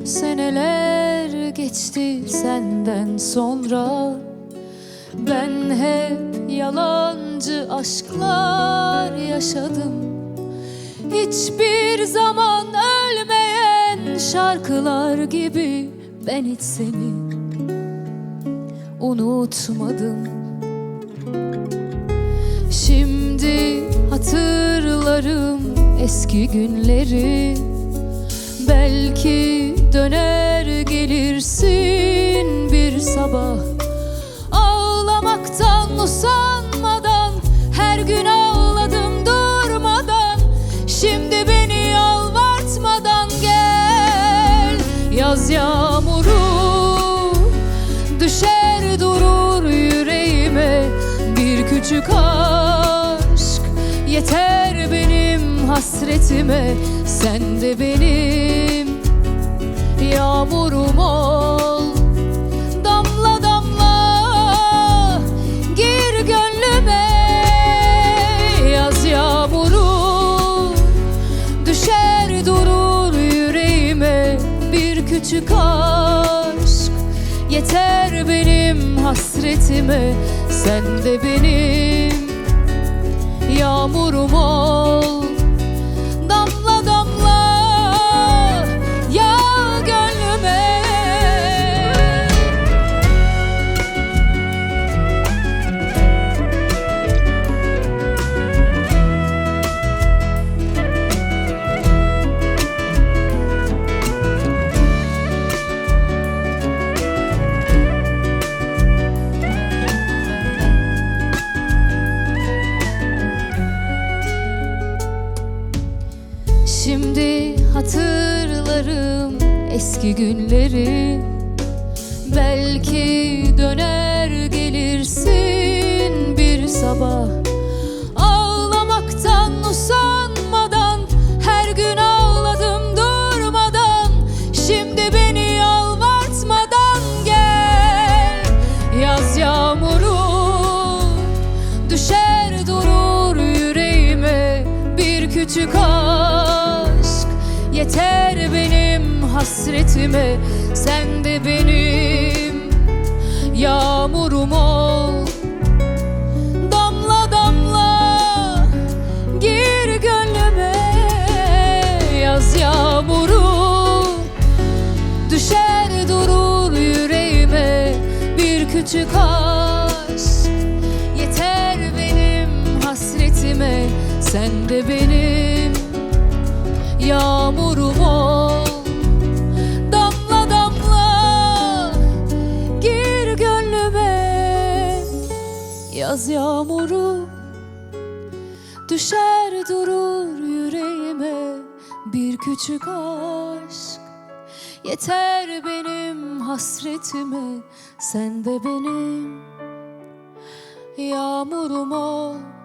Seneler geçti senden sonra, ben hep yalancı aşklar yaşadım. Hiçbir zaman ölmeyen şarkılar gibi ben hiç seni unutmadım. Şimdi hatırlarım eski günleri, belki döner gelirsin bir sabah. Ağlamaktan usanmadan her gün ağladım durmadan. Şimdi beni yalvartmadan gel. Yaz yağmuru düşer durur yüreğime, bir küçük aşk yeter benim hasretime. Sen de benim yağmurum ol, damla damla gir gönlüme. Yaz yağmuru düşer durur yüreğime, bir küçük aşk yeter benim hasretime. Sen de benim yağmurum ol, damla damla yağ gönlüme. Şimdi hatırlarım eski günleri, belki döner gelirsin bir sabah. Ağlamaktan usanmadan her gün ağladım durmadan. Şimdi beni yalvartmadan gel. Yaz yağmuru düşer durur yüreğime, bir küçük aşk yeter benim hasretime. Sen de benim yağmurum ol, damla damla gir gönlüme. Yaz yağmuru düşer durur yüreğime, bir küçük aşk yeter benim hasretime. Sen de benim yağmurum ol, damla damla gir gönlüme. Yaz yağmuru düşer durur yüreğime, bir küçük aşk yeter benim hasretime. Sen de benim yağmurum ol,